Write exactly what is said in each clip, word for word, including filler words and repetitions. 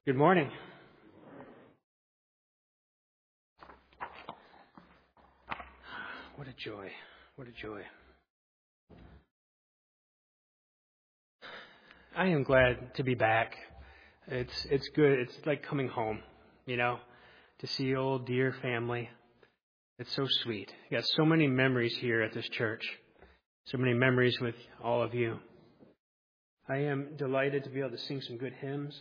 Good morning. What a joy. What a joy. I am glad to be back. It's it's good. It's like coming home, you know, to see old dear family. It's so sweet. I got so many memories here at this church. So many memories with all of you. I am delighted to be able to sing some good hymns.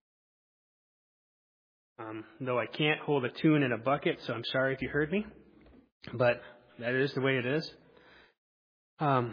Um, though I can't hold a tune in a bucket, so I'm sorry if you heard me. But that is the way it is. Um,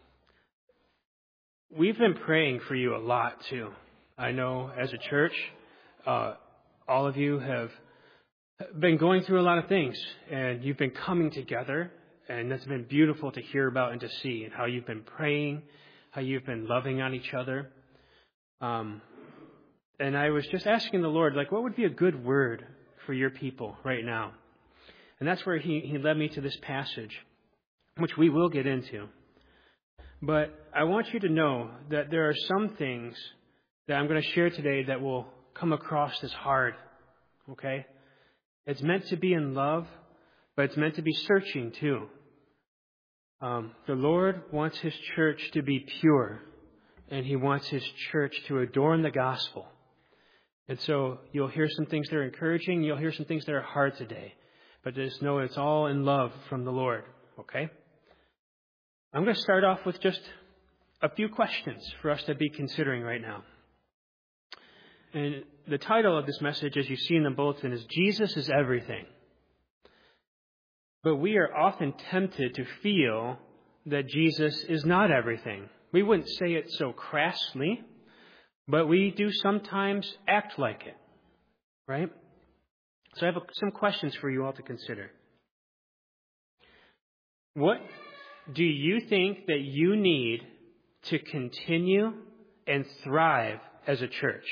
we've been praying for you a lot, too. I know as a church, uh, all of you have been going through a lot of things, and you've been coming together, and that's been beautiful to hear about and to see, and how you've been praying, how you've been loving on each other. Um, and I was just asking the Lord, like, what would be a good word for your people right now? And that's where he, he led me to this passage, which we will get into. But I want you to know that there are some things that I'm going to share today that will come across as hard, okay? It's meant to be in love, but it's meant to be searching too. Um, the Lord wants His church to be pure, and He wants His church to adorn the gospel. And so you'll hear some things that are encouraging, you'll hear some things that are hard today. But just know it's all in love from the Lord, okay? I'm going to start off with just a few questions for us to be considering right now. And the title of this message, as you see in the bulletin, is Jesus is Everything. But we are often tempted to feel that Jesus is not everything. We wouldn't say it so crassly, but we do sometimes act like it, right? So I have some questions for you all to consider. What do you think that you need to continue and thrive as a church?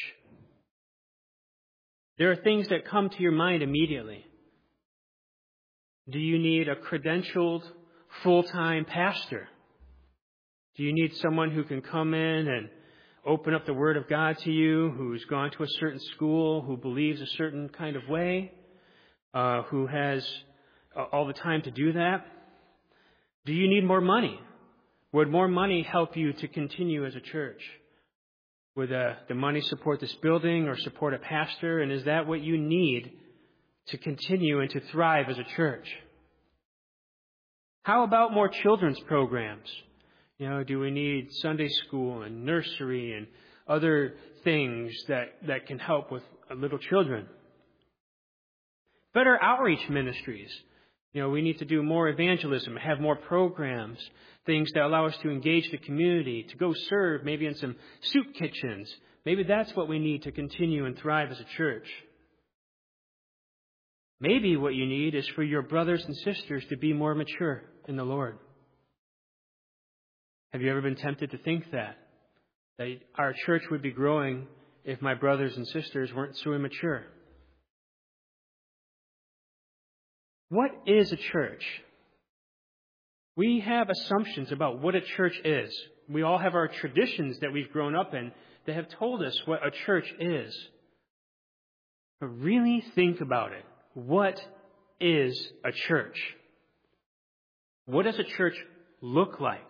There are things that come to your mind immediately. Do you need a credentialed full-time pastor? Do you need someone who can come in and open up the Word of God to you, who's gone to a certain school, who believes a certain kind of way, uh, who has uh, all the time to do that? Do you need more money? Would more money help you to continue as a church? Would uh, the money support this building or support a pastor? And is that what you need to continue and to thrive as a church? How about more children's programs? You know, do we need Sunday school and nursery and other things that, that can help with little children? Better outreach ministries. You know, we need to do more evangelism, have more programs, things that allow us to engage the community, to go serve maybe in some soup kitchens. Maybe that's what we need to continue and thrive as a church. Maybe what you need is for your brothers and sisters to be more mature in the Lord. Have you ever been tempted to think that? That our church would be growing if my brothers and sisters weren't so immature? What is a church? We have assumptions about what a church is. We all have our traditions that we've grown up in that have told us what a church is. But really think about it. What is a church? What does a church look like?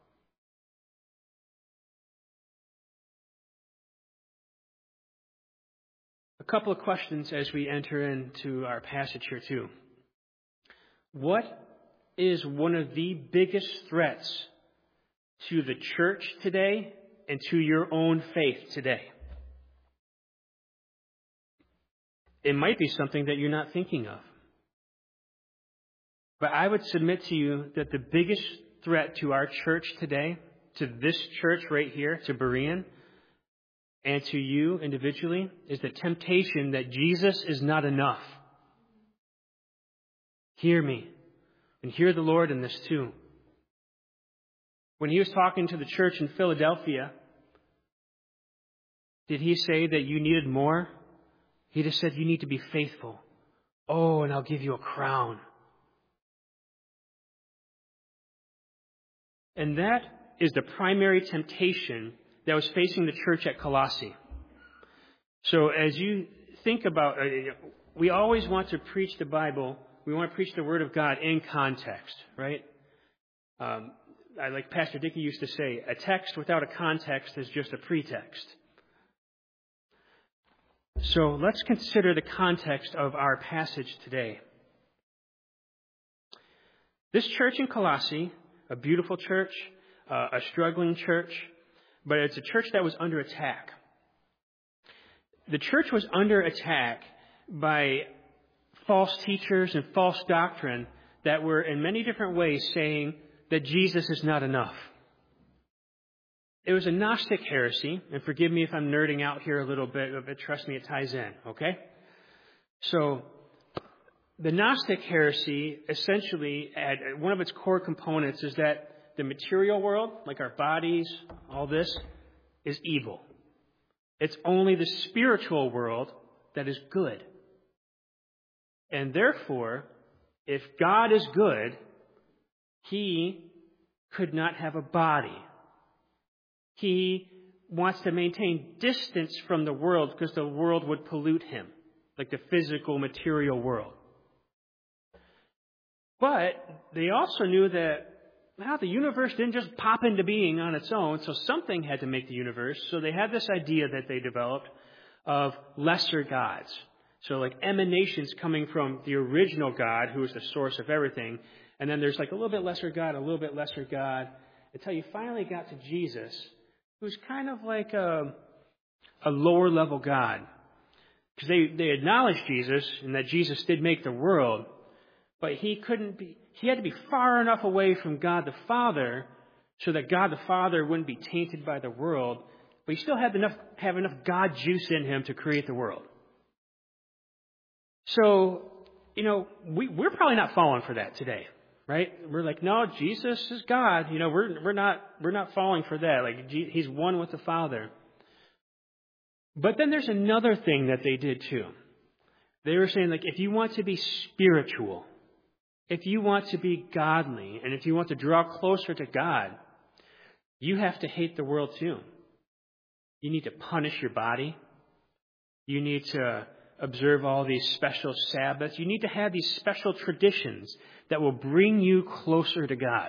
A couple of questions as we enter into our passage here too. What is one of the biggest threats to the church today and to your own faith today? It might be something that you're not thinking of. But I would submit to you that the biggest threat to our church today, to this church right here, to Berean, and to you individually, is the temptation that Jesus is not enough. Hear me, and hear the Lord in this too. When he was talking to the church in Philadelphia, did he say that you needed more? He just said you need to be faithful. Oh, and I'll give you a crown. And that is the primary temptation that was facing the church at Colossae. So as you think about, uh, we always want to preach the Bible. We want to preach the Word of God in context, right? Um, I, like Pastor Dickey used to say, a text without a context is just a pretext. So let's consider the context of our passage today. This church in Colossae, a beautiful church, uh, a struggling church, but it's a church that was under attack. The church was under attack by false teachers and false doctrine that were in many different ways saying that Jesus is not enough. It was a Gnostic heresy, and forgive me if I'm nerding out here a little bit, but trust me, it ties in, okay? So, the Gnostic heresy, essentially, at one of its core components is that the material world, like our bodies, all this, is evil. It's only the spiritual world that is good. And therefore, if God is good, He could not have a body. He wants to maintain distance from the world because the world would pollute Him, like the physical, material world. But they also knew that, well, the universe didn't just pop into being on its own, so something had to make the universe. So they had this idea that they developed of lesser gods. So like emanations coming from the original God, who is the source of everything. And then there's like a little bit lesser God, a little bit lesser God, until you finally got to Jesus, who's kind of like a, a lower level God. Because they, they acknowledged Jesus and that Jesus did make the world, but he couldn't be, he had to be far enough away from God the Father so that God the Father wouldn't be tainted by the world, but he still had enough, have enough God juice in him to create the world. So, you know, we, we're probably not falling for that today, right? We're like, no, Jesus is God. You know, we're, we're not, we're not falling for that. Like, he's one with the Father. But then there's another thing that they did too. They were saying, like, if you want to be spiritual, if you want to be godly, and if you want to draw closer to God, you have to hate the world too. You need to punish your body. You need to observe all these special Sabbaths. You need to have these special traditions that will bring you closer to God.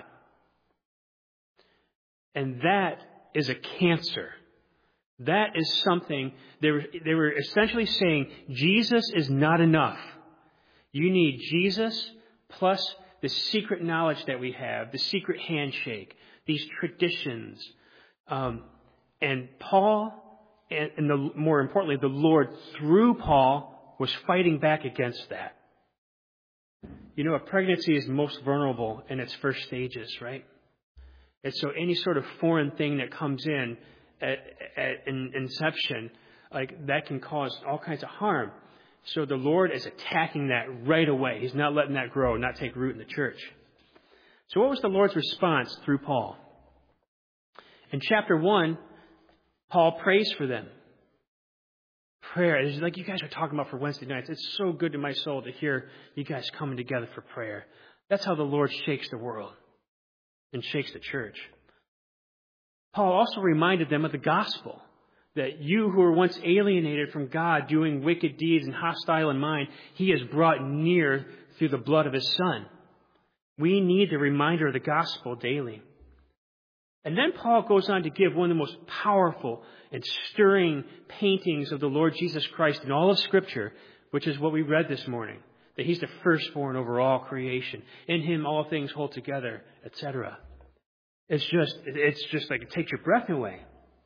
And that is a cancer. That is something, they were, they were essentially saying, Jesus is not enough. You need Jesus plus the secret knowledge that we have, the secret handshake, these traditions. Um, and Paul, and, and the, more importantly, the Lord, through Paul, was fighting back against that. You know, a pregnancy is most vulnerable in its first stages, right? And so any sort of foreign thing that comes in at, at in inception, like that can cause all kinds of harm. So the Lord is attacking that right away. He's not letting that grow, not take root in the church. So what was the Lord's response through Paul? In chapter one, Paul prays for them. Prayer is like you guys are talking about for Wednesday nights. It's so good to my soul to hear you guys coming together for prayer. That's how the Lord shakes the world and shakes the church. Paul also reminded them of the gospel, that you who were once alienated from God, doing wicked deeds and hostile in mind, He has brought near through the blood of His Son. We need the reminder of the gospel daily. And then Paul goes on to give one of the most powerful and stirring paintings of the Lord Jesus Christ in all of Scripture, which is what we read this morning, that He's the firstborn over all creation. In Him all things hold together, et cetera. It's just, it's just like it takes your breath away.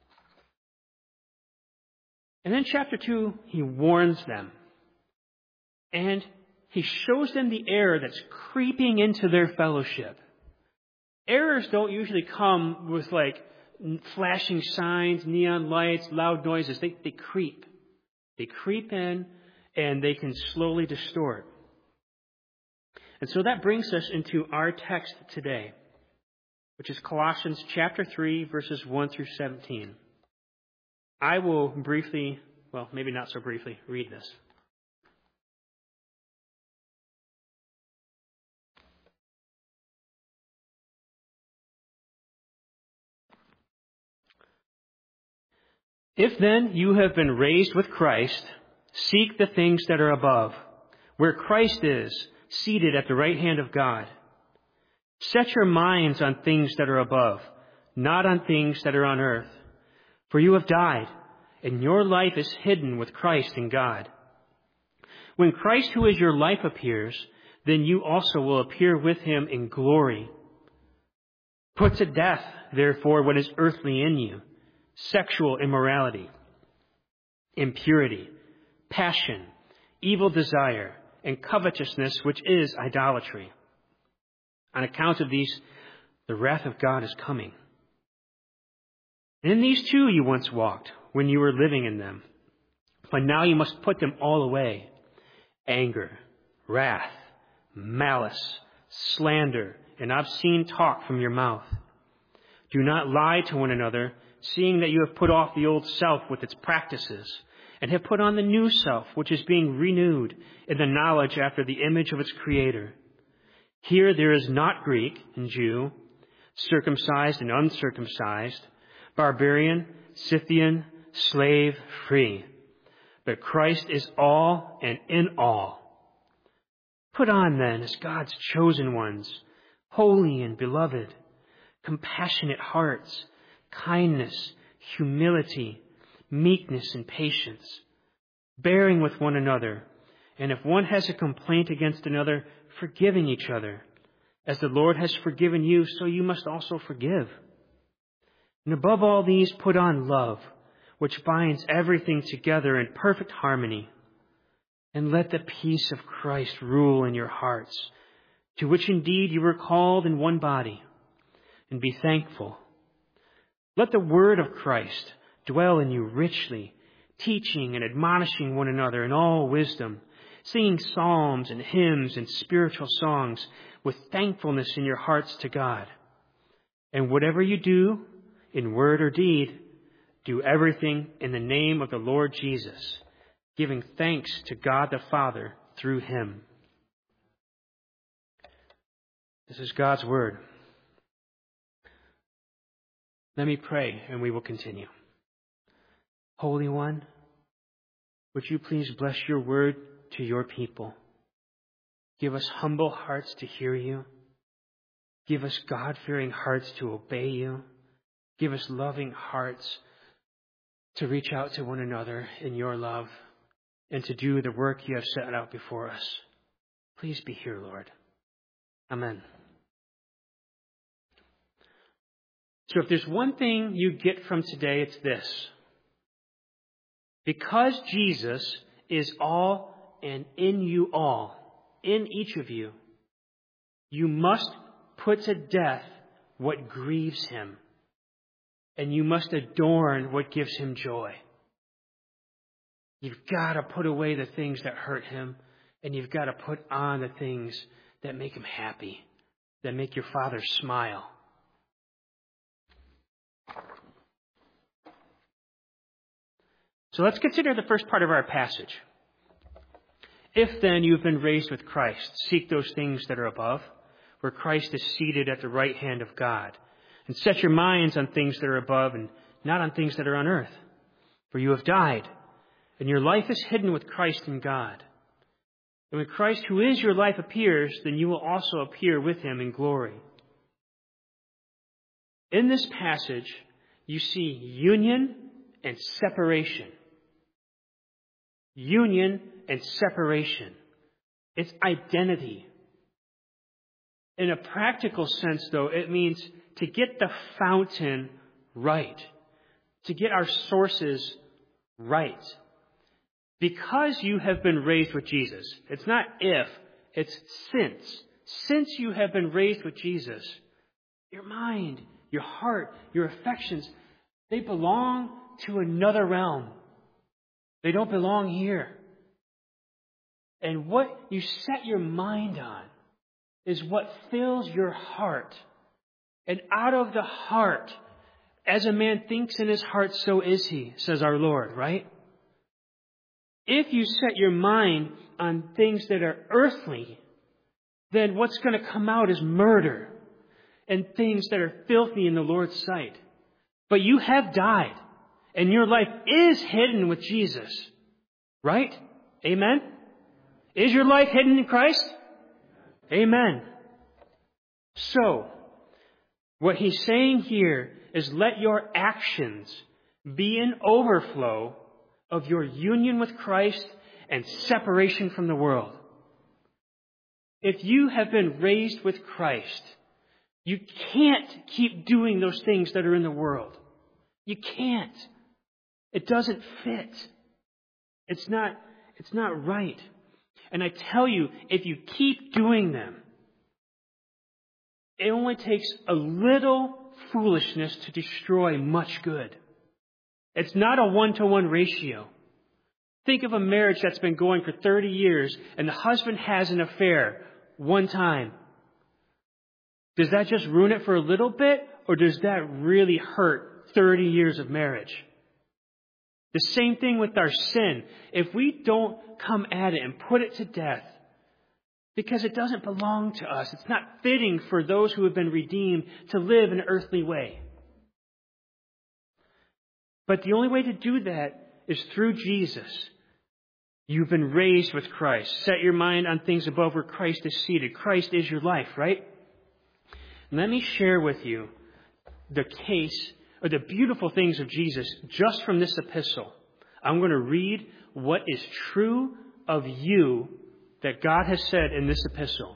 And then chapter two, he warns them. And he shows them the error that's creeping into their fellowship. Errors don't usually come with like flashing signs, neon lights, loud noises. They, they creep. They creep in and they can slowly distort. And so that brings us into our text today, which is Colossians chapter three, verses one through seventeen. I will briefly, well, maybe not so briefly, read this. If then you have been raised with Christ, seek the things that are above, where Christ is, seated at the right hand of God. Set your minds on things that are above, not on things that are on earth. For you have died, and your life is hidden with Christ in God. When Christ, who is your life, appears, then you also will appear with him in glory. Put to death, therefore, what is earthly in you: sexual immorality, impurity, passion, evil desire, and covetousness, which is idolatry. On account of these, the wrath of God is coming. In these too you once walked when you were living in them. But now you must put them all away: anger, wrath, malice, slander, and obscene talk from your mouth. Do not lie to one another, seeing that you have put off the old self with its practices, and have put on the new self, which is being renewed in the knowledge after the image of its Creator. Here there is not Greek and Jew, circumcised and uncircumcised, barbarian, Scythian, slave, free. But Christ is all and in all. Put on then as God's chosen ones, holy and beloved, compassionate hearts, kindness, humility, meekness, and patience, bearing with one another, and if one has a complaint against another, forgiving each other. As the Lord has forgiven you, so you must also forgive. And above all these, put on love, which binds everything together in perfect harmony. And let the peace of Christ rule in your hearts, to which indeed you were called in one body, and be thankful. Let the word of Christ dwell in you richly, teaching and admonishing one another in all wisdom, singing psalms and hymns and spiritual songs with thankfulness in your hearts to God. And whatever you do, in word or deed, do everything in the name of the Lord Jesus, giving thanks to God the Father through him. This is God's word. Let me pray, and we will continue. Holy One, would you please bless your word to your people? Give us humble hearts to hear you. Give us God-fearing hearts to obey you. Give us loving hearts to reach out to one another in your love and to do the work you have set out before us. Please be here, Lord. Amen. So if there's one thing you get from today, it's this. Because Jesus is all and in you all, in each of you, you must put to death what grieves him, and you must adorn what gives him joy. You've got to put away the things that hurt him, and you've got to put on the things that make him happy, that make your Father smile. So let's consider the first part of our passage. If then you have been raised with Christ, seek those things that are above, where Christ is seated at the right hand of God. And set your minds on things that are above and not on things that are on earth. For you have died, and your life is hidden with Christ in God. And when Christ, who is your life, appears, then you will also appear with him in glory. In this passage, you see union and separation. Union and separation. It's identity. In a practical sense, though, it means to get the fountain right, to get our sources right. Because you have been raised with Jesus, it's not if, it's since. Since you have been raised with Jesus, your mind, your heart, your affections, they belong to another realm. They don't belong here. And what you set your mind on is what fills your heart. And out of the heart, as a man thinks in his heart, so is he, says our Lord, right? If you set your mind on things that are earthly, then what's going to come out is murder and things that are filthy in the Lord's sight. But you have died, And your life is hidden with Jesus. Right? Amen? Is your life hidden in Christ? Amen. So, what he's saying here is let your actions be an overflow of your union with Christ and separation from the world. If you have been raised with Christ, you can't keep doing those things that are in the world. You can't. It doesn't fit. It's not, it's not right. And I tell you, if you keep doing them, it only takes a little foolishness to destroy much good. It's not a one-to-one ratio. Think of a marriage that's been going for thirty years and the husband has an affair one time. Does that just ruin it for a little bit, or does that really hurt thirty years of marriage? The same thing with our sin. If we don't come at it and put it to death, because it doesn't belong to us, it's not fitting for those who have been redeemed to live in an earthly way. But the only way to do that is through Jesus. You've been raised with Christ. Set your mind on things above where Christ is seated. Christ is your life, right? And let me share with you the case or the beautiful things of Jesus just from this epistle. I'm going to read what is true of you that God has said in this epistle.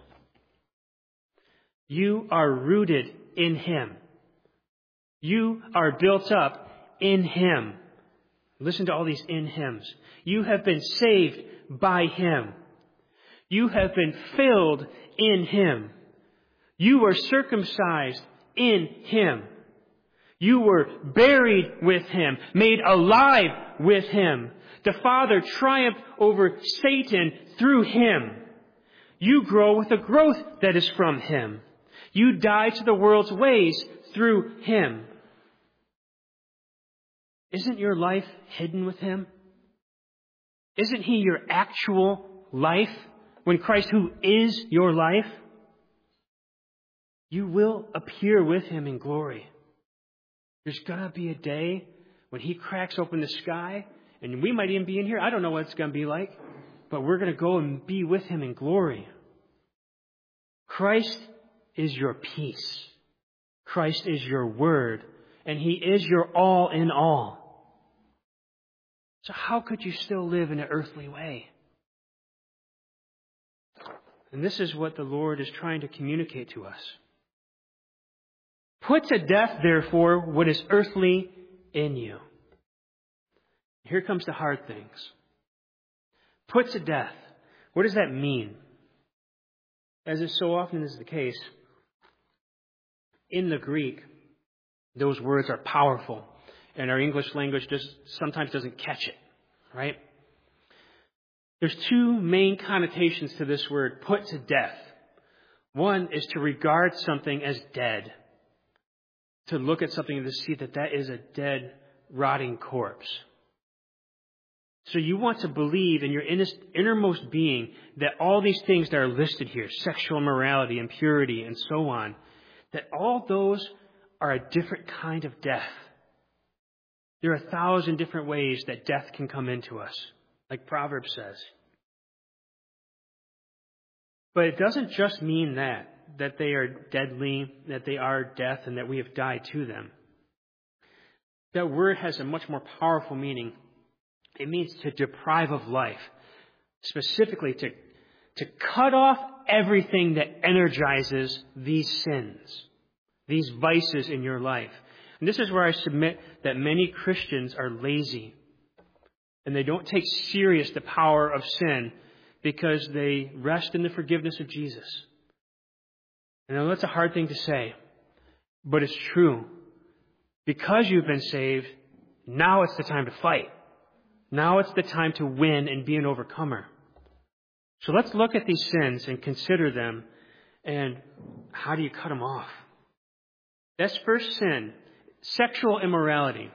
You are rooted in Him. You are built up in Him. Listen to all these in Hims. You have been saved by Him. You have been filled in Him. You were circumcised in Him. You were buried with Him, made alive with Him. The Father triumphed over Satan through Him. You grow with a growth that is from Him. You die to the world's ways through Him. Isn't your life hidden with Him? Isn't He your actual life when Christ, who is your life? You will appear with Him in glory. There's going to be a day when He cracks open the sky, and we might even be in here. I don't know what it's going to be like, but we're going to go and be with Him in glory. Christ is your peace. Christ is your word, and He is your all in all. So how could you still live in an earthly way? And this is what the Lord is trying to communicate to us. Put to death, therefore, what is earthly in you. Here comes the hard things. Put to death. What does that mean? As is so often is the case, in the Greek, those words are powerful. And our English language just sometimes doesn't catch it, right? There's two main connotations to this word, put to death. One is to regard something as dead. To look at something and to see that that is a dead, rotting corpse. So you want to believe in your innermost being that all these things that are listed here, sexual immorality, impurity, and so on, that all those are a different kind of death. There are a thousand different ways that death can come into us, like Proverbs says. But it doesn't just mean that, that they are deadly, that they are death, and that we have died to them. That word has a much more powerful meaning. It means to deprive of life. Specifically, to, to cut off everything that energizes these sins, these vices in your life. And this is where I submit that many Christians are lazy. And they don't take serious the power of sin because they rest in the forgiveness of Jesus. And I know that's a hard thing to say, but it's true. Because you've been saved, now it's the time to fight. Now it's the time to win and be an overcomer. So let's look at these sins and consider them, and how do you cut them off? That's first sin, sexual immorality.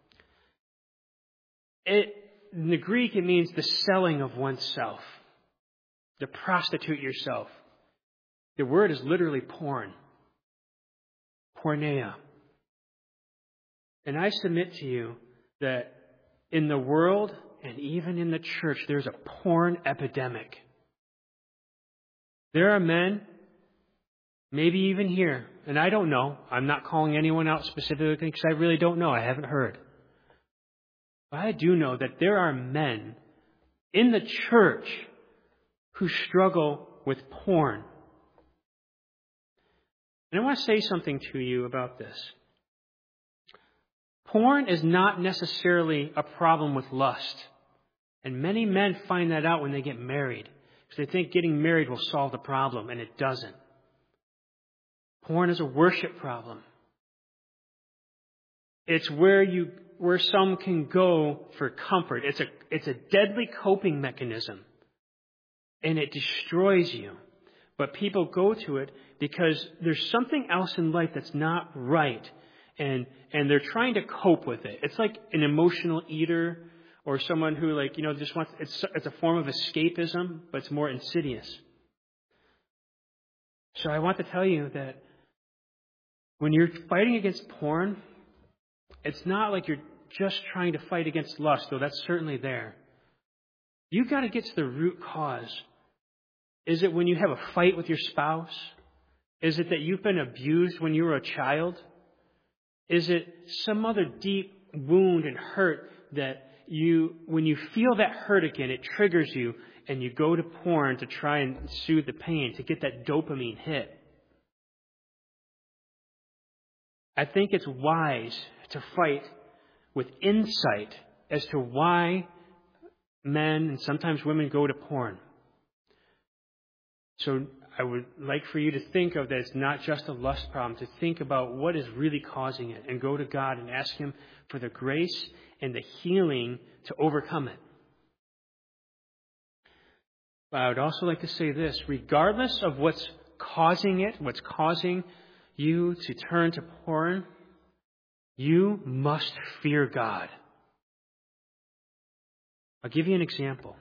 It, in the Greek, it means the selling of oneself, to prostitute yourself. The word is literally porn, porneia. And I submit to you that in the world and even in the church, there's a porn epidemic. There are men, maybe even here, and I don't know. I'm not calling anyone out specifically because I really don't know. I haven't heard. But I do know that there are men in the church who struggle with porn. And I want to say something to you about this. Porn is not necessarily a problem with lust. And many men find that out when they get married, because they think getting married will solve the problem, and it doesn't. Porn is a worship problem. It's where you where some can go for comfort. It's a it's a deadly coping mechanism, and it destroys you. But people go to it because there's something else in life that's not right, and and they're trying to cope with it. It's like an emotional eater, or someone who, like, you know, just wants, it's it's a form of escapism, but it's more insidious. So I want to tell you that when you're fighting against porn, it's not like you're just trying to fight against lust, though that's certainly there. You've got to get to the root cause. Is it when you have a fight with your spouse? Is it that you've been abused when you were a child? Is it some other deep wound and hurt that you, when you feel that hurt again, it triggers you and you go to porn to try and soothe the pain, to get that dopamine hit? I think it's wise to fight with insight as to why men and sometimes women go to porn. So I would like for you to think of that it's not just a lust problem, to think about what is really causing it and go to God and ask Him for the grace and the healing to overcome it. But I would also like to say this: regardless of what's causing it, what's causing you to turn to porn, you must fear God. I'll give you an example.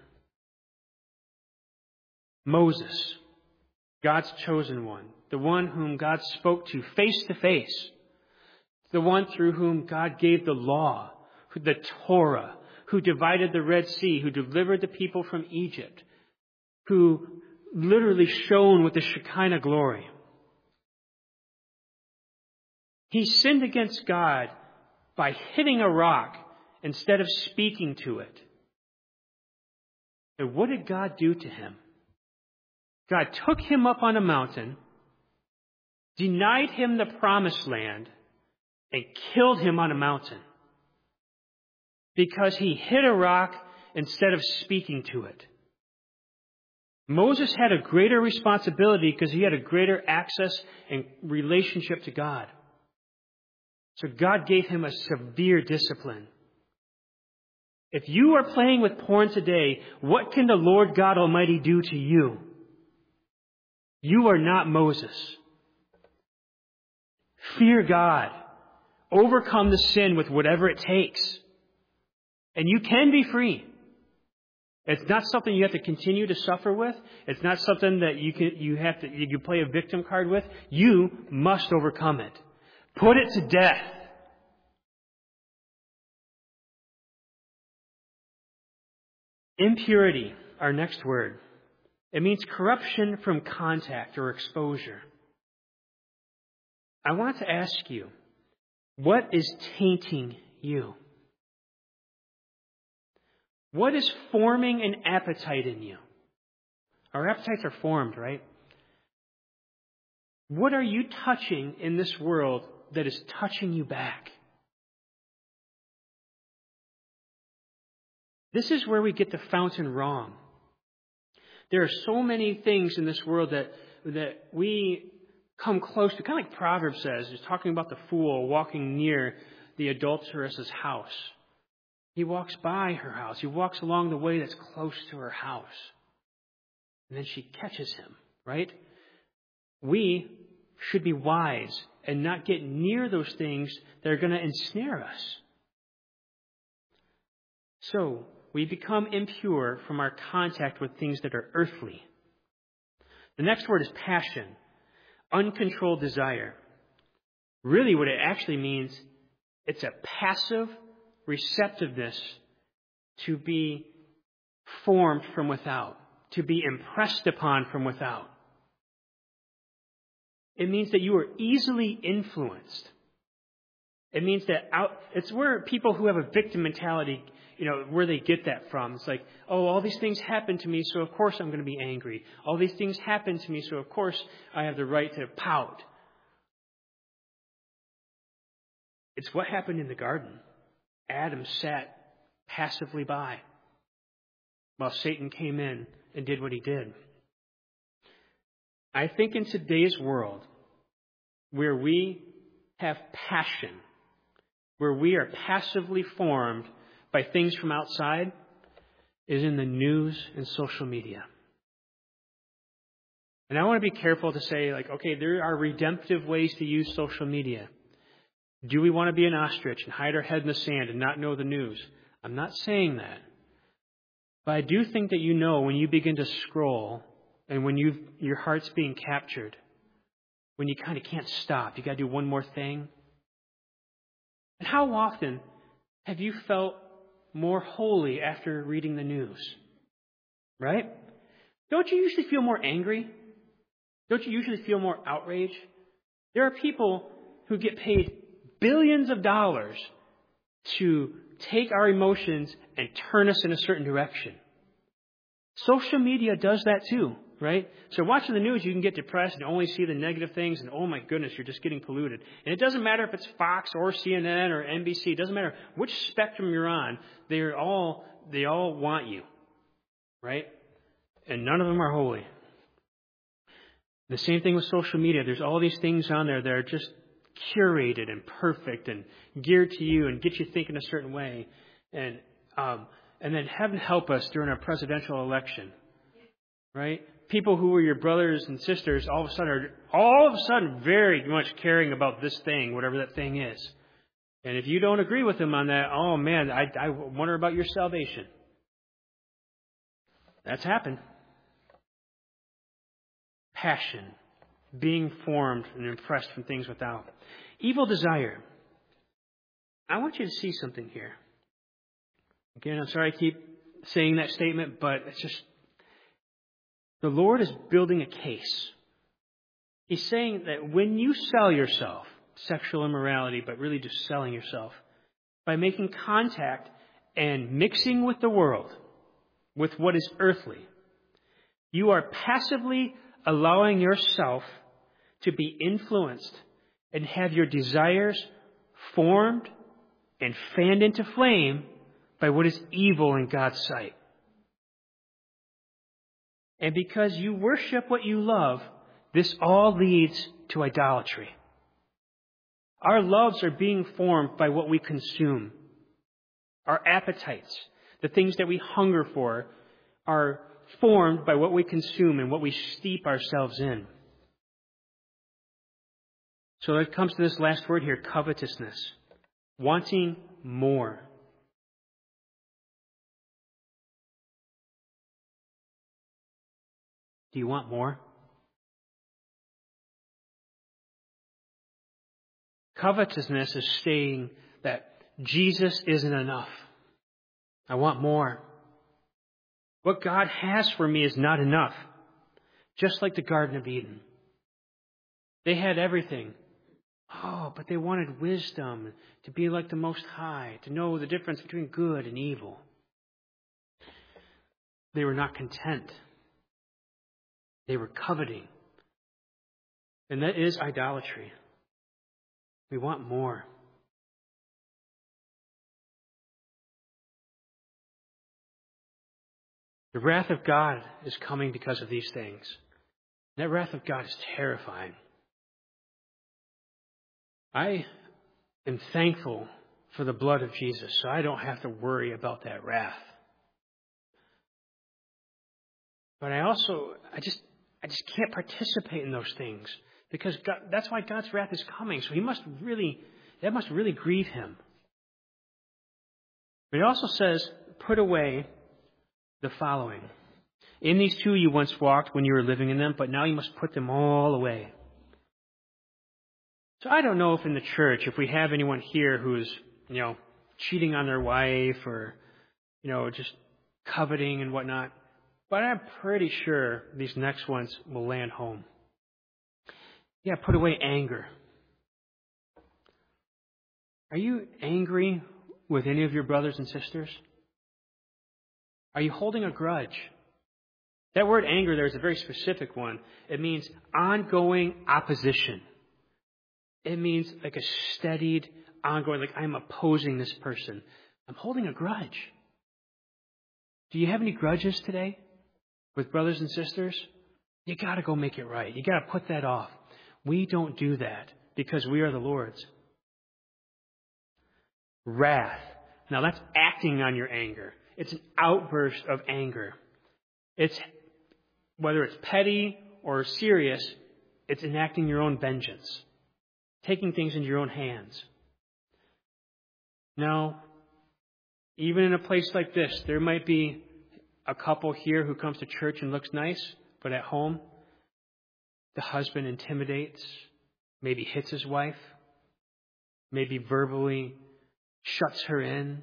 Moses, God's chosen one, the one whom God spoke to face to face, the one through whom God gave the law, the Torah, who divided the Red Sea, who delivered the people from Egypt, who literally shone with the Shekinah glory. He sinned against God by hitting a rock instead of speaking to it. And what did God do to him? God took him up on a mountain, denied him the promised land, and killed him on a mountain because he hit a rock instead of speaking to it. Moses had a greater responsibility because he had a greater access and relationship to God. So God gave him a severe discipline. If you are playing with porn today, what can the Lord God Almighty do to you? You are not Moses. Fear God. Overcome the sin with whatever it takes. And you can be free. It's not something you have to continue to suffer with. It's not something that you can you have to you play a victim card with. You must overcome it. Put it to death. Impurity, our next word. It means corruption from contact or exposure. I want to ask you, what is tainting you? What is forming an appetite in you? Our appetites are formed, right? What are you touching in this world that is touching you back? This is where we get the fountain wrong. There are so many things in this world that that we come close to, kind of like Proverbs says, is talking about the fool walking near the adulteress's house. He walks by her house. He walks along the way that's close to her house. And then she catches him, right? We should be wise and not get near those things that are going to ensnare us. So, we become impure from our contact with things that are earthly. The next word is passion, uncontrolled desire. Really what it actually means, it's a passive receptiveness to be formed from without, to be impressed upon from without. It means that you are easily influenced. It means that out, it's where people who have a victim mentality, you know, where they get that from. It's like, oh, all these things happen to me, so of course I'm going to be angry. All these things happen to me, so of course I have the right to pout. It's what happened in the garden. Adam sat passively by while Satan came in and did what he did. I think in today's world, where we have passion, where we are passively formed by things from outside, is in the news and social media. And I want to be careful to say, like, okay, there are redemptive ways to use social media. Do we want to be an ostrich and hide our head in the sand and not know the news? I'm not saying that. But I do think that you know when you begin to scroll and when you your heart's being captured, when you kind of can't stop, you got to do one more thing. And how often have you felt more holy after reading the news? Right? Don't you usually feel more angry? Don't you usually feel more outraged? There are people who get paid billions of dollars to take our emotions and turn us in a certain direction. Social media does that too, right? So watching the news, you can get depressed and only see the negative things, and oh my goodness, you're just getting polluted. And it doesn't matter if it's Fox or C N N or N B C. It doesn't matter which spectrum you're on. They're all they all want you, right? And none of them are holy. The same thing with social media. There's all these things on there that are just curated and perfect and geared to you and get you thinking a certain way. And um, and then heaven help us during our presidential election, right? People who were your brothers and sisters all of a sudden are all of a sudden very much caring about this thing, whatever that thing is. And if you don't agree with them on that, oh man, I, I wonder about your salvation. That's happened. Passion, being formed and impressed from things without. Evil desire. I want you to see something here. Again, I'm sorry I keep saying that statement, but it's just, the Lord is building a case. He's saying that when you sell yourself, sexual immorality, but really just selling yourself, by making contact and mixing with the world, with what is earthly, you are passively allowing yourself to be influenced and have your desires formed and fanned into flame by what is evil in God's sight. And because you worship what you love, this all leads to idolatry. Our loves are being formed by what we consume. Our appetites, the things that we hunger for, are formed by what we consume and what we steep ourselves in. So it comes to this last word here, covetousness. Wanting more. Do you want more? Covetousness is saying that Jesus isn't enough. I want more. What God has for me is not enough. Just like the Garden of Eden. They had everything. Oh, but they wanted wisdom, to be like the Most High, to know the difference between good and evil. They were not content. They were coveting. And that is idolatry. We want more. The wrath of God is coming because of these things. And that wrath of God is terrifying. I am thankful for the blood of Jesus, so I don't have to worry about that wrath. But I also, I just, I just can't participate in those things because God, that's why God's wrath is coming. So He must really, that must really grieve Him. But He also says, put away the following. In these two you once walked when you were living in them, but now you must put them all away. So I don't know if in the church, if we have anyone here who's, you know, cheating on their wife or, you know, just coveting and whatnot. But I'm pretty sure these next ones will land home. Yeah, put away anger. Are you angry with any of your brothers and sisters? Are you holding a grudge? That word anger there is a very specific one. It means ongoing opposition. It means like a steadied, ongoing, like I'm opposing this person. I'm holding a grudge. Do you have any grudges today with brothers and sisters? You got to go make it right. You got to put that off. We don't do that because we are the Lord's. Wrath. Now that's acting on your anger. It's an outburst of anger. It's, whether it's petty or serious, it's enacting your own vengeance. Taking things into your own hands. Now, even in a place like this, there might be a couple here who comes to church and looks nice, but at home, the husband intimidates, maybe hits his wife, maybe verbally shuts her in.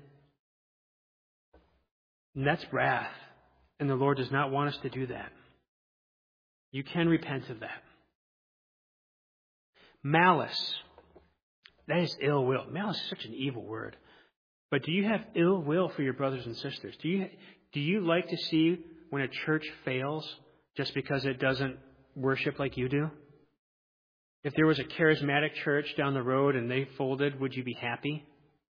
And that's wrath. And the Lord does not want us to do that. You can repent of that. Malice. That is ill will. Malice is such an evil word. But do you have ill will for your brothers and sisters? Do you, do you like to see when a church fails just because it doesn't worship like you do? If there was a charismatic church down the road and they folded, would you be happy?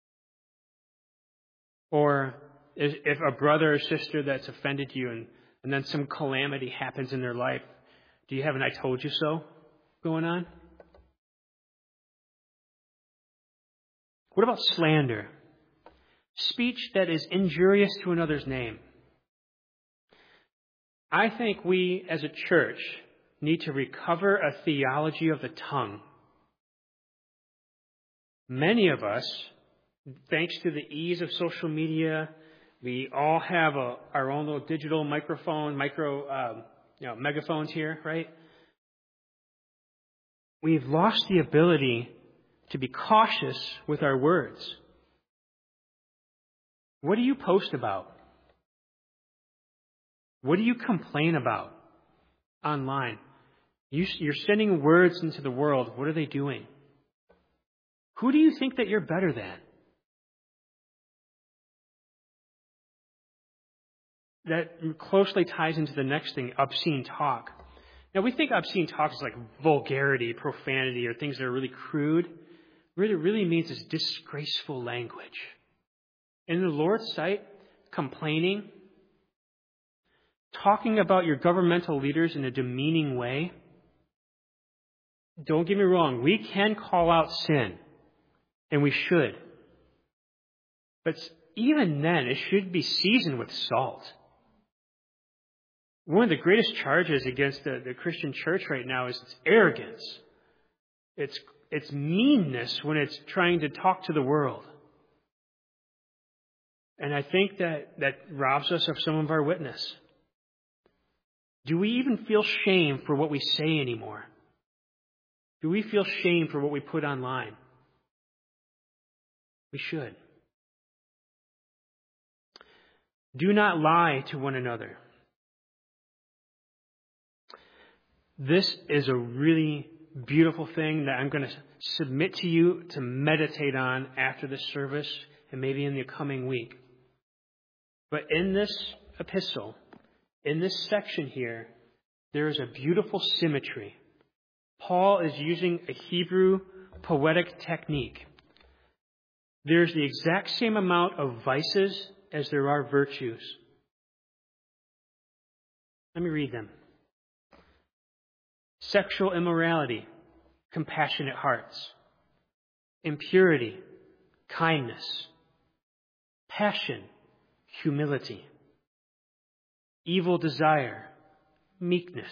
Or if a brother or sister that's offended you and, and then some calamity happens in their life, do you have an I told you so going on? What about slander? Speech that is injurious to another's name. I think we as a church need to recover a theology of the tongue. Many of us, thanks to the ease of social media, we all have a, our own little digital microphone, micro, um, you know, megaphones here, right? We've lost the ability to be cautious with our words. What do you post about? What do you complain about online? You, you're sending words into the world. What are they doing? Who do you think that you're better than? That closely ties into the next thing, obscene talk. Now, we think obscene talk is like vulgarity, profanity, or things that are really crude. What it really means is disgraceful language. In the Lord's sight, complaining, talking about your governmental leaders in a demeaning way. Don't get me wrong, we can call out sin, and we should. But even then, it should be seasoned with salt. One of the greatest charges against the, the Christian church right now is its arrogance. It's, it's meanness when it's trying to talk to the world. And I think that, that robs us of some of our witness. Do we even feel shame for what we say anymore? Do we feel shame for what we put online? We should. Do not lie to one another. This is a really beautiful thing that I'm going to submit to you to meditate on after this service and maybe in the coming week. But in this epistle, in this section here, there is a beautiful symmetry. Paul is using a Hebrew poetic technique. There's the exact same amount of vices as there are virtues. Let me read them. Sexual immorality, compassionate hearts. Impurity, kindness. Passion, humility. Evil desire, meekness.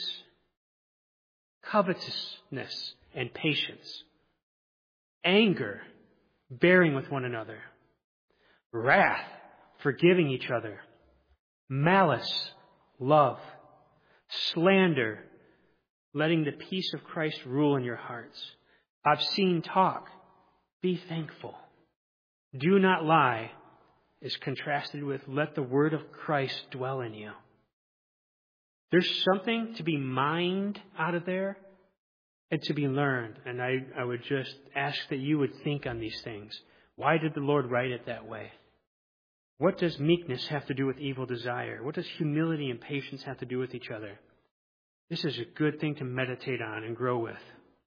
Covetousness and patience. Anger, bearing with one another. Wrath, forgiving each other. Malice, love. Slander, letting the peace of Christ rule in your hearts. Obscene talk, be thankful. do not lie is contrasted with let the word of Christ dwell in you. There's something to be mined out of there and to be learned. And I, I would just ask that you would think on these things. Why did the Lord write it that way? What does meekness have to do with evil desire? What does humility and patience have to do with each other? This is a good thing to meditate on and grow with.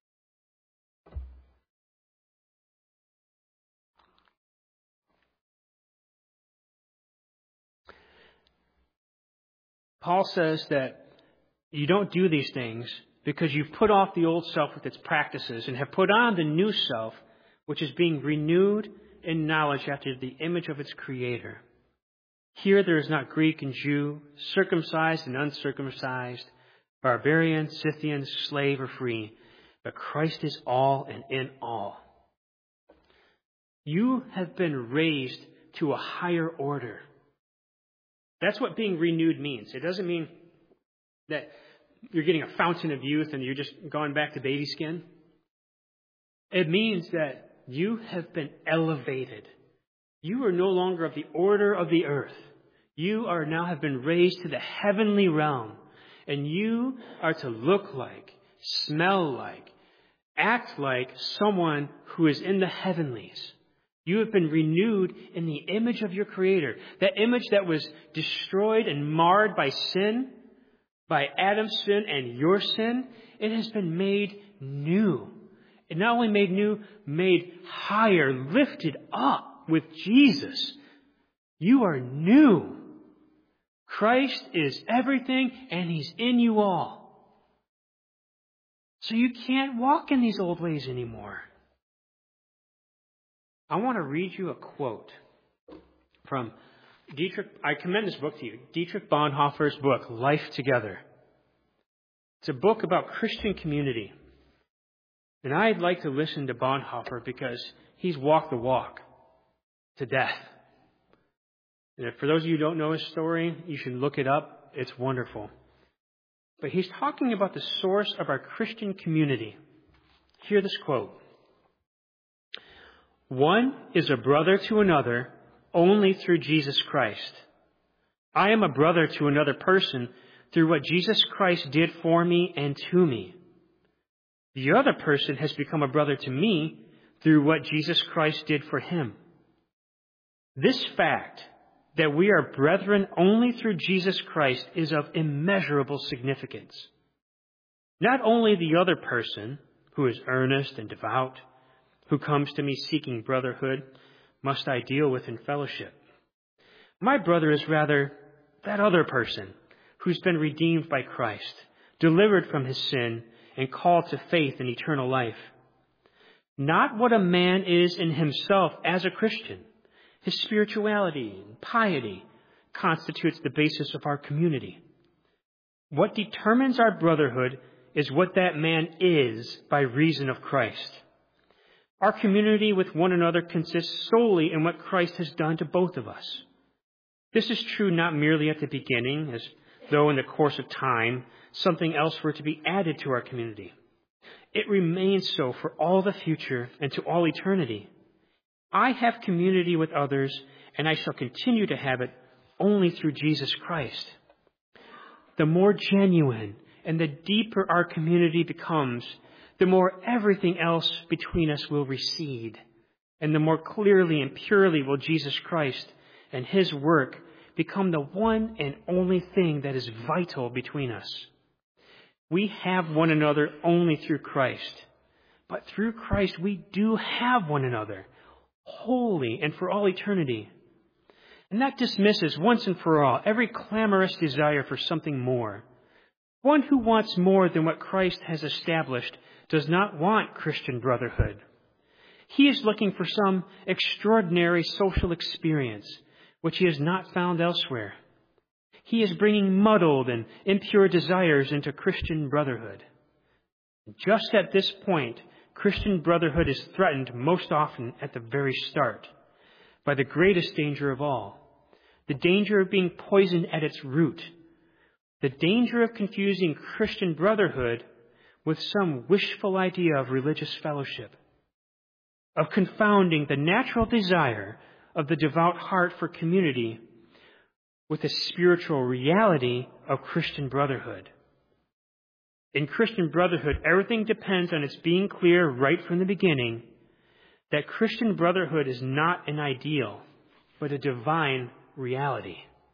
Paul says that you don't do these things because you've put off the old self with its practices and have put on the new self, which is being renewed in knowledge after the image of its creator. Here there is not Greek and Jew, circumcised and uncircumcised, barbarian, Scythian, slave or free, but Christ is all and in all. You have been raised to a higher order. That's what being renewed means. It doesn't mean that you're getting a fountain of youth and you're just going back to baby skin. It means that you have been elevated. You are no longer of the order of the earth. You are now have been raised to the heavenly realm. And you are to look like, smell like, act like someone who is in the heavenlies. You have been renewed in the image of your Creator. That image that was destroyed and marred by sin, by Adam's sin and your sin, it has been made new. It not only made new, made higher, lifted up with Jesus. You are new. Christ is everything and He's in you all. So you can't walk in these old ways anymore. I want to read you a quote from Dietrich. I commend this book to you. Dietrich Bonhoeffer's book, Life Together. It's a book about Christian community. And I'd like to listen to Bonhoeffer because he's walked the walk to death. And for those of you who don't know his story, you should look it up. It's wonderful. But he's talking about the source of our Christian community. Hear this quote. One is a brother to another only through Jesus Christ. I am a brother to another person through what Jesus Christ did for me and to me. The other person has become a brother to me through what Jesus Christ did for him. This fact that we are brethren only through Jesus Christ is of immeasurable significance. Not only the other person, who is earnest and devout, who comes to me seeking brotherhood, must I deal with in fellowship. My brother is rather that other person who's been redeemed by Christ, delivered from his sin, and called to faith and eternal life. Not what a man is in himself as a Christian. His spirituality and piety constitutes the basis of our community. What determines our brotherhood is what that man is by reason of Christ. Our community with one another consists solely in what Christ has done to both of us. This is true not merely at the beginning, as though in the course of time something else were to be added to our community. It remains so for all the future and to all eternity. I have community with others, and I shall continue to have it only through Jesus Christ. The more genuine and the deeper our community becomes, the more everything else between us will recede, and the more clearly and purely will Jesus Christ and His work become the one and only thing that is vital between us. We have one another only through Christ, but through Christ we do have one another, wholly and for all eternity. And that dismisses once and for all every clamorous desire for something more. One who wants more than what Christ has established does not want Christian brotherhood. He is looking for some extraordinary social experience which he has not found elsewhere. He is bringing muddled and impure desires into Christian brotherhood. Just at this point, Christian brotherhood is threatened most often at the very start by the greatest danger of all, the danger of being poisoned at its root, the danger of confusing Christian brotherhood with some wishful idea of religious fellowship. of confounding the natural desire of the devout heart for community with the spiritual reality of Christian brotherhood. In Christian brotherhood, everything depends on its being clear right from the beginning that Christian brotherhood is not an ideal, but a divine reality.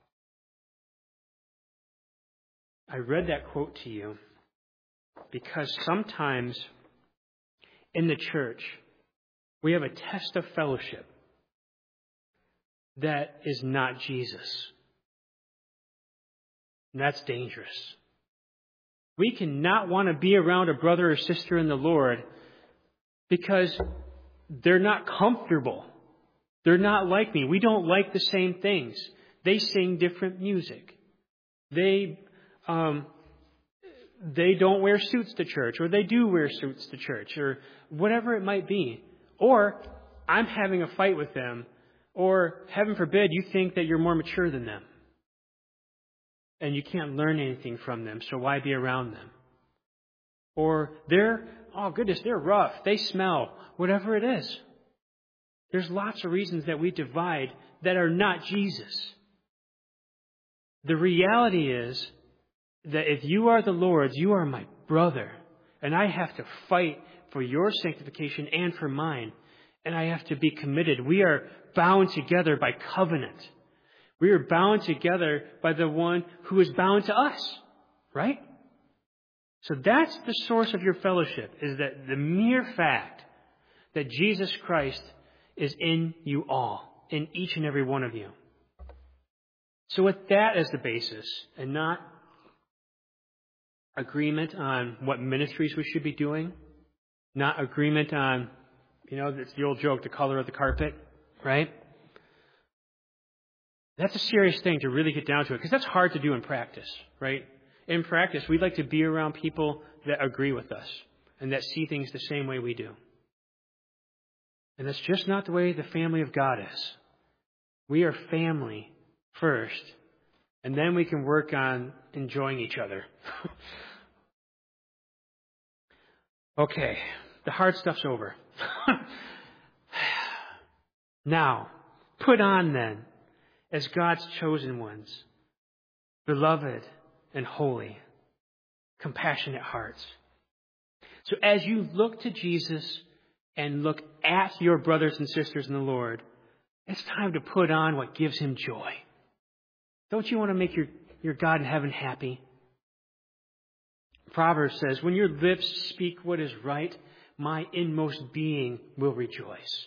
I read that quote to you because sometimes in the church, we have a test of fellowship that is not Jesus. And that's dangerous. We cannot want to be around a brother or sister in the Lord because they're not comfortable. They're not like me. We don't like the same things. They sing different music. They um, they don't wear suits to church, or they do wear suits to church, or whatever it might be. Or I'm having a fight with them, or heaven forbid, you think that you're more mature than them. And you can't learn anything from them, so why be around them? Or they're, oh goodness, they're rough, they smell, whatever it is. There's lots of reasons that we divide that are not Jesus. The reality is that if you are the Lord's, you are my brother. And I have to fight for your sanctification and for mine. And I have to be committed. We are bound together by covenant. We are bound together by the one who is bound to us, right? So that's the source of your fellowship, is that the mere fact that Jesus Christ is in you all, in each and every one of you. So with that as the basis, and not agreement on what ministries we should be doing, not agreement on, you know, it's the old joke, the color of the carpet, right? That's a serious thing to really get down to it, because that's hard to do in practice, right? In practice, we'd like to be around people that agree with us and that see things the same way we do. And that's just not the way the family of God is. We are family first, and then we can work on enjoying each other. Okay, the hard stuff's over. Now, put on then, as God's chosen ones, beloved and holy, compassionate hearts. So as you look to Jesus and look at your brothers and sisters in the Lord, it's time to put on what gives him joy. Don't you want to make your, your God in heaven happy? Proverbs says, when your lips speak what is right, my inmost being will rejoice.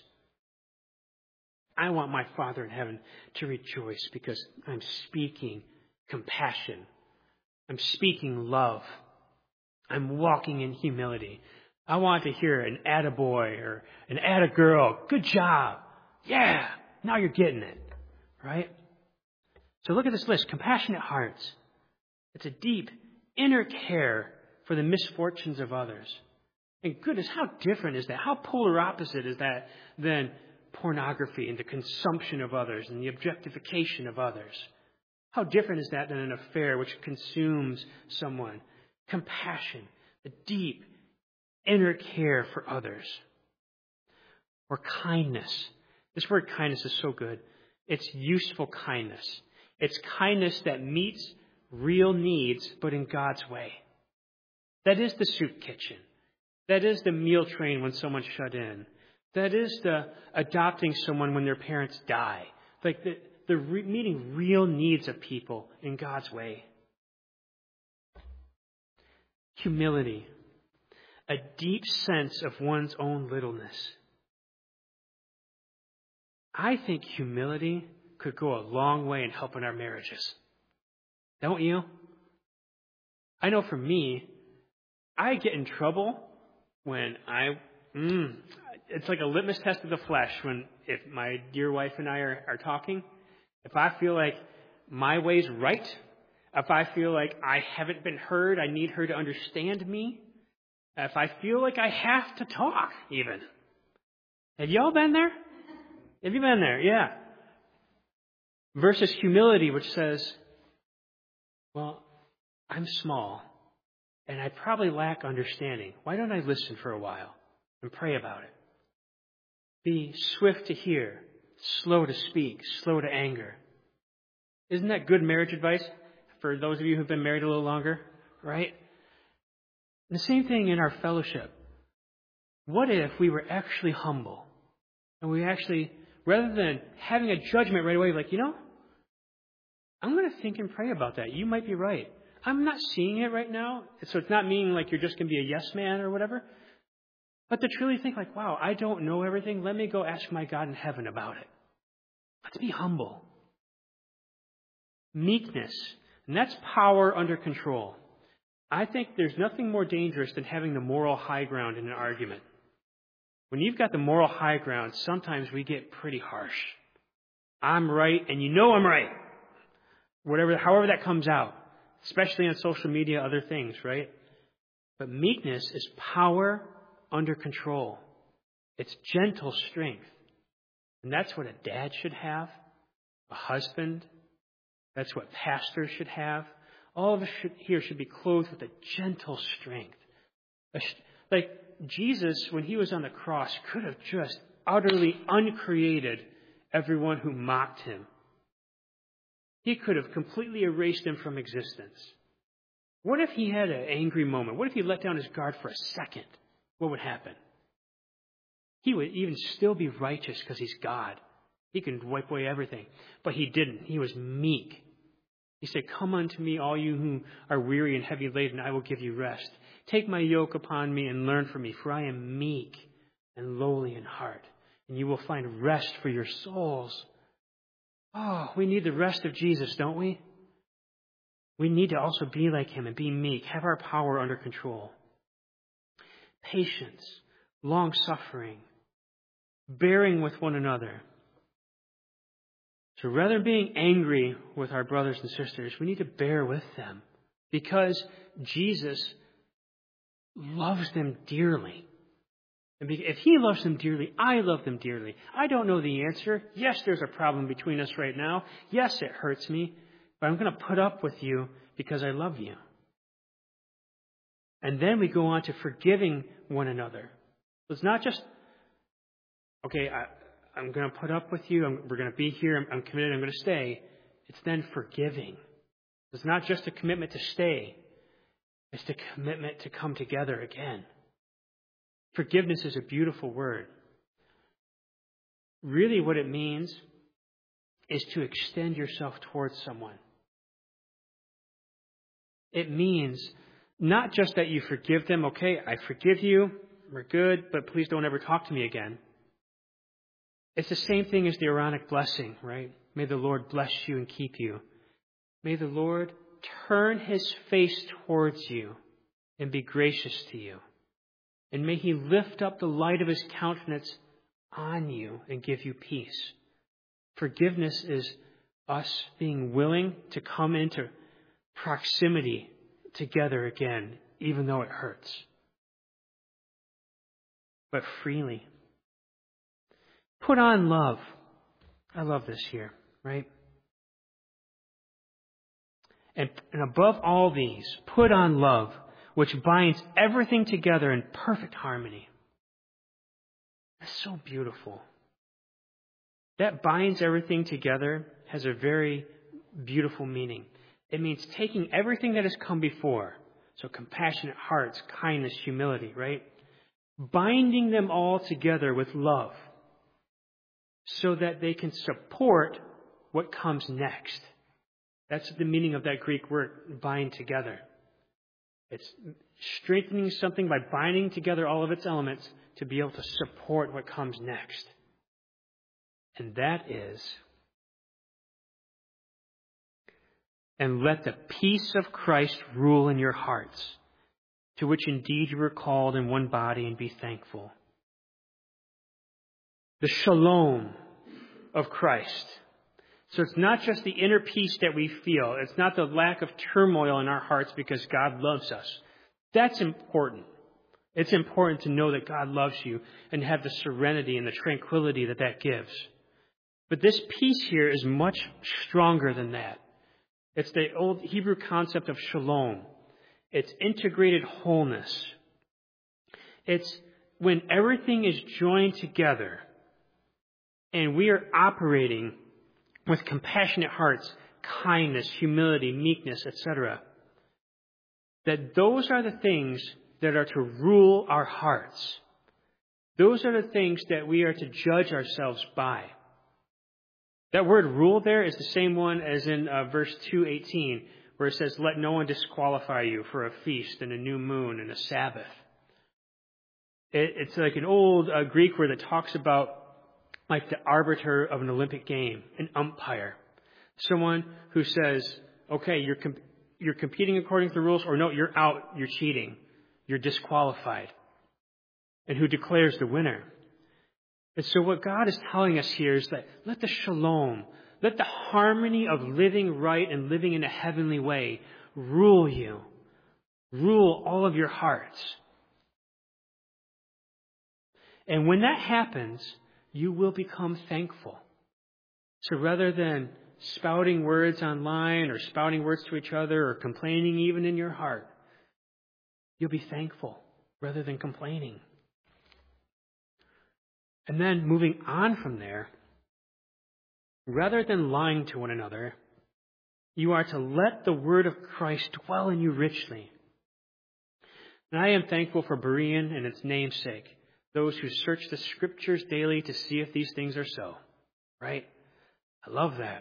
I want my Father in heaven to rejoice because I'm speaking compassion. I'm speaking love. I'm walking in humility. I want to hear an attaboy or an attagirl. Good job. Yeah, now you're getting it. Right? So look at this list. Compassionate hearts. It's a deep inner care for the misfortunes of others. And goodness, how different is that? How polar opposite is that than pornography and the consumption of others and the objectification of others? How different is that than an affair which consumes someone? Compassion, the deep inner care for others. Or kindness. This word kindness is so good. It's useful kindness. It's kindness that meets real needs, but in God's way. That is the soup kitchen. That is the meal train when someone's shut in. That is the adopting someone when their parents die. Like the, the re- meeting real needs of people in God's way. Humility. A deep sense of one's own littleness. I think humility could go a long way in helping our marriages. Don't you? I know for me, I get in trouble when I, mm, it's like a litmus test of the flesh when if my dear wife and I are, are talking. If I feel like my way's right, if I feel like I haven't been heard, I need her to understand me, if I feel like I have to talk even. Have y'all been there? Have you been there? Yeah. Versus humility, which says, well, I'm small, and I probably lack understanding. Why don't I listen for a while and pray about it? Be swift to hear, slow to speak, slow to anger. Isn't that good marriage advice for those of you who've been married a little longer, right? The same thing in our fellowship. What if we were actually humble and we actually, rather than having a judgment right away, like, you know, I'm going to think and pray about that. You might be right. I'm not seeing it right now. So it's not meaning like you're just going to be a yes man or whatever. But to truly think like, wow, I don't know everything. Let me go ask my God in heaven about it. Let's be humble. Meekness. And that's power under control. I think there's nothing more dangerous than having the moral high ground in an argument. When you've got the moral high ground, sometimes we get pretty harsh. I'm right, and you know I'm right. Whatever, however that comes out, especially on social media, other things, right? But meekness is power under control. It's gentle strength. And that's what a dad should have, a husband. That's what pastors should have. All of us should, here should be clothed with a gentle strength. A, like Jesus, when he was on the cross, could have just utterly uncreated everyone who mocked him. He could have completely erased them from existence. What if he had an angry moment? What if he let down his guard for a second? What would happen? He would even still be righteous because he's God. He can wipe away everything. But he didn't. He was meek. He said, come unto me, all you who are weary and heavy laden, I will give you rest. Take my yoke upon me and learn from me, for I am meek and lowly in heart, and you will find rest for your souls. Oh, we need the rest of Jesus, don't we? We need to also be like him and be meek, have our power under control. Patience, long-suffering, bearing with one another. So rather than being angry with our brothers and sisters, we need to bear with them because Jesus loves them dearly. And if he loves them dearly, I love them dearly. I don't know the answer. Yes, there's a problem between us right now. Yes, it hurts me, but I'm going to put up with you because I love you. And then we go on to forgiving one another. It's not just, okay, I, I'm going to put up with you. I'm, we're going to be here. I'm, I'm committed. I'm going to stay. It's then forgiving. It's not just a commitment to stay. It's the commitment to come together again. Forgiveness is a beautiful word. Really what it means is to extend yourself towards someone. It means not just that you forgive them. Okay, I forgive you. We're good, but please don't ever talk to me again. It's the same thing as the Aaronic blessing, right? May the Lord bless you and keep you. May the Lord turn his face towards you and be gracious to you. And may he lift up the light of his countenance on you and give you peace. Forgiveness is us being willing to come into proximity together again, even though it hurts. But freely. Put on love. I love this here, right? And, and above all these, put on love, which binds everything together in perfect harmony. That's so beautiful. That binds everything together has a very beautiful meaning. It means taking everything that has come before, so compassionate hearts, kindness, humility, right? Binding them all together with love so that they can support what comes next. That's the meaning of that Greek word, bind together. It's strengthening something by binding together all of its elements to be able to support what comes next. And that is, and let the peace of Christ rule in your hearts, to which indeed you were called in one body, and be thankful. The shalom of Christ. So it's not just the inner peace that we feel. It's not the lack of turmoil in our hearts because God loves us. That's important. It's important to know that God loves you and have the serenity and the tranquility that that gives. But this peace here is much stronger than that. It's the old Hebrew concept of shalom. It's integrated wholeness. It's when everything is joined together and we are operating with compassionate hearts, kindness, humility, meekness, et cetera, that those are the things that are to rule our hearts. Those are the things that we are to judge ourselves by. That word rule there is the same one as in uh, verse two eighteen, where it says, let no one disqualify you for a feast and a new moon and a Sabbath. It, it's like an old uh, Greek word that talks about like the arbiter of an Olympic game, an umpire. Someone who says, okay, you're comp- you're competing according to the rules, or no, you're out, you're cheating, you're disqualified. And who declares the winner. And so what God is telling us here is that let the shalom, let the harmony of living right and living in a heavenly way rule you. Rule all of your hearts. And when that happens, you will become thankful. So rather than spouting words online or spouting words to each other or complaining even in your heart, you'll be thankful rather than complaining. And then moving on from there, rather than lying to one another, you are to let the word of Christ dwell in you richly. And I am thankful for Berean and its namesake, those who search the scriptures daily to see if these things are so. Right? I love that.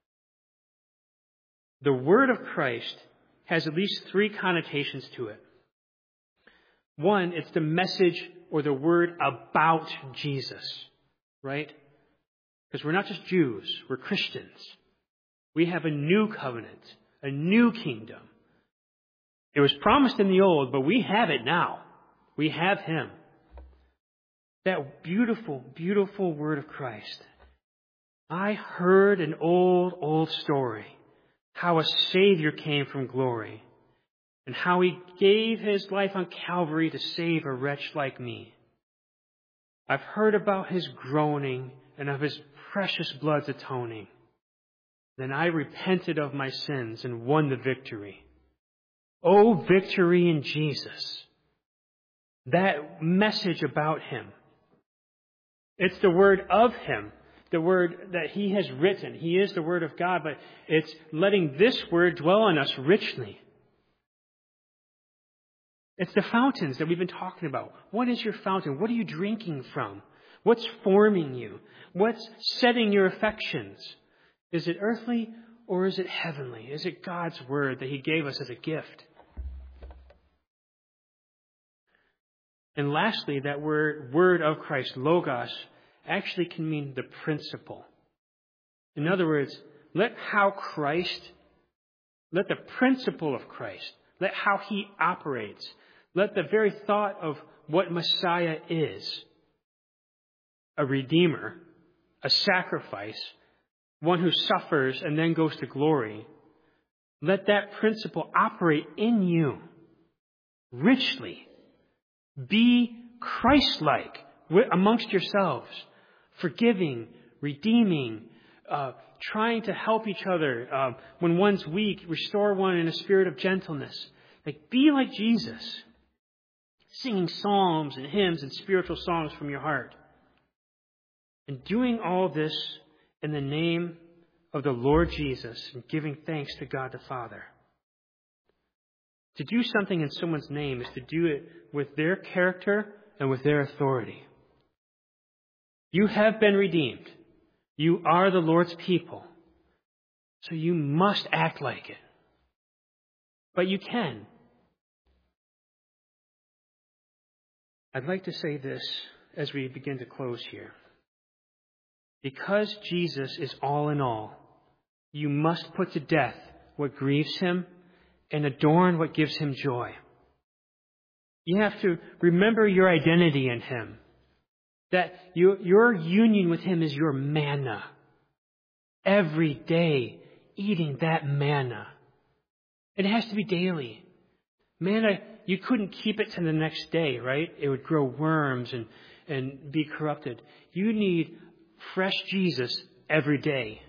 The word of Christ has at least three connotations to it. One, it's the message or the word about Jesus, right? Because we're not just Jews, we're Christians. We have a new covenant, a new kingdom. It was promised in the old, but we have it now. We have Him. That beautiful, beautiful word of Christ. I heard an old, old story, how a Savior came from glory, and how He gave His life on Calvary to save a wretch like me. I've heard about His groaning and of His precious blood's atoning. Then I repented of my sins and won the victory. Oh, victory in Jesus. That message about Him. It's the word of Him, the word that He has written. He is the Word of God, but it's letting this word dwell on us richly. It's the fountains that we've been talking about. What is your fountain? What are you drinking from? What's forming you? What's setting your affections? Is it earthly or is it heavenly? Is it God's word that He gave us as a gift? And lastly, that word, word of Christ, logos, actually can mean the principle. In other words, let how Christ, let the principle of Christ, let how He operates, let the very thought of what Messiah is, a redeemer, a sacrifice, one who suffers and then goes to glory, let that principle operate in you richly. Be Christ-like amongst yourselves, forgiving, redeeming, uh, trying to help each other. Uh, when one's weak, restore one in a spirit of gentleness. Like, be like Jesus, singing psalms and hymns and spiritual songs from your heart. And doing all this in the name of the Lord Jesus and giving thanks to God the Father. To do something in someone's name is to do it with their character and with their authority. You have been redeemed. You are the Lord's people. So you must act like it. But you can. I'd like to say this as we begin to close here. Because Jesus is all in all, you must put to death what grieves Him and adorn what gives Him joy. You have to remember your identity in Him. That you, your union with Him is your manna. Every day, eating that manna. It has to be daily. Manna, you couldn't keep it to the next day, right? It would grow worms and, and be corrupted. You need fresh Jesus every day.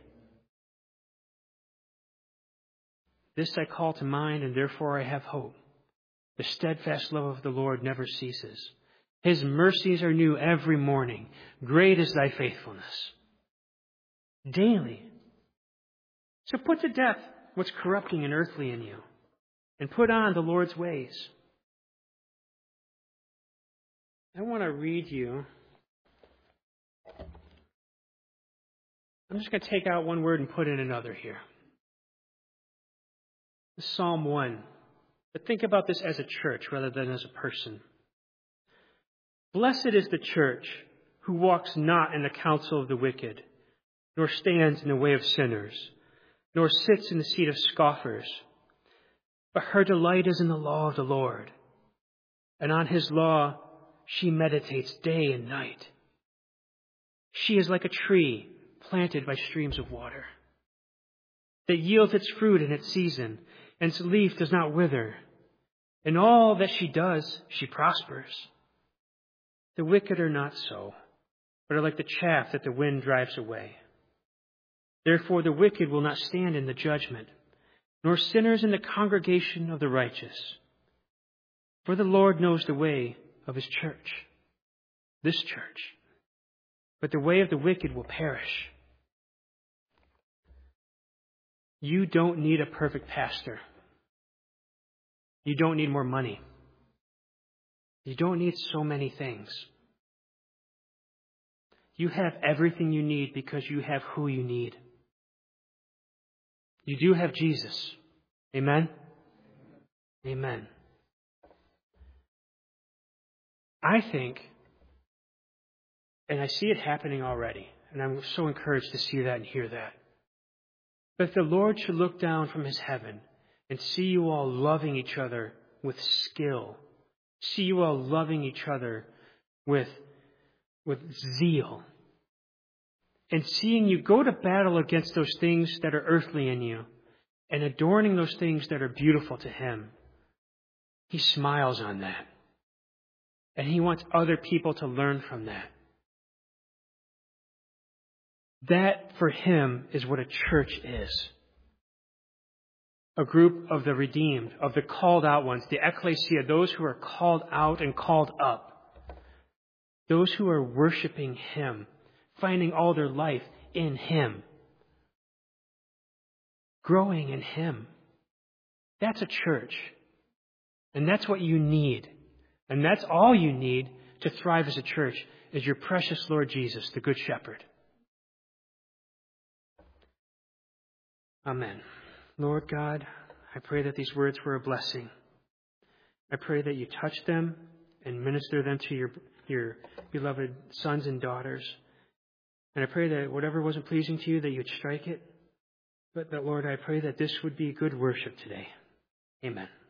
This I call to mind, and therefore I have hope. The steadfast love of the Lord never ceases. His mercies are new every morning. Great is thy faithfulness. daily. So put to death what's corrupting and earthly in you, and put on the Lord's ways. I want to read you. I'm just going to take out one word and put in another here. Psalm one. But think about this as a church rather than as a person. Blessed is the church who walks not in the counsel of the wicked, nor stands in the way of sinners, nor sits in the seat of scoffers. But her delight is in the law of the Lord, and on his law she meditates day and night. She is like a tree planted by streams of water, that yields its fruit in its season, and its leaf does not wither. In all that she does, she prospers. The wicked are not so, but are like the chaff that the wind drives away. Therefore the wicked will not stand in the judgment, nor sinners in the congregation of the righteous. For the Lord knows the way of his church, this church, but the way of the wicked will perish. You don't need a perfect pastor. You don't need more money. You don't need so many things. You have everything you need because you have who you need. You do have Jesus. Amen? Amen. I think, and I see it happening already, and I'm so encouraged to see that and hear that, but the Lord should look down from his heaven and see you all loving each other with skill. See you all loving each other with, with zeal. And seeing you go to battle against those things that are earthly in you and adorning those things that are beautiful to him. He smiles on that. And he wants other people to learn from that. That, for him, is what a church is. A group of the redeemed, of the called out ones, the ecclesia, those who are called out and called up. Those who are worshiping him, finding all their life in him. Growing in him. That's a church. And that's what you need. And that's all you need to thrive as a church, is your precious Lord Jesus, the Good Shepherd. Amen. Lord God, I pray that these words were a blessing. I pray that you touch them and minister them to your, your beloved sons and daughters. And I pray that whatever wasn't pleasing to you, that you'd strike it. But that, Lord, I pray that this would be good worship today. Amen.